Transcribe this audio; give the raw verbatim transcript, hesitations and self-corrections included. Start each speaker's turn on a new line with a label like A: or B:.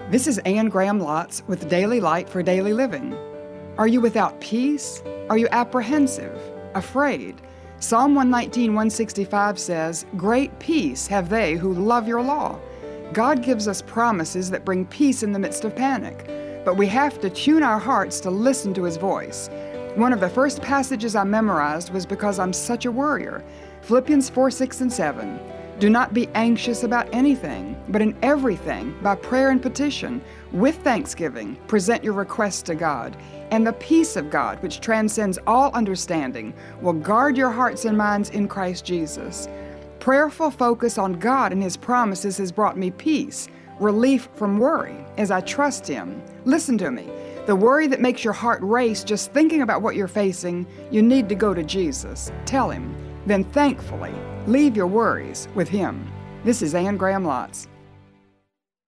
A: This is Anne Graham Lotz with Daily Light for Daily Living. Are you without peace? Are you apprehensive, afraid? Psalm one nineteen, one sixty-five says, "Great peace have they who love your law." God gives us promises that bring peace in the midst of panic, but we have to tune our hearts to listen to His voice. One of the first passages I memorized was because I'm such a worrier. Philippians four, six, and seven. "Do not be anxious about anything, but in everything, by prayer and petition, with thanksgiving, present your requests to God. And the peace of God, which transcends all understanding, will guard your hearts and minds in Christ Jesus." Prayerful focus on God and His promises has brought me peace, relief from worry, as I trust Him. Listen to me. The worry that makes your heart race just thinking about what you're facing, you need to go to Jesus. Tell Him. Then thankfully, leave your worries with Him. This is Anne Graham Lotz.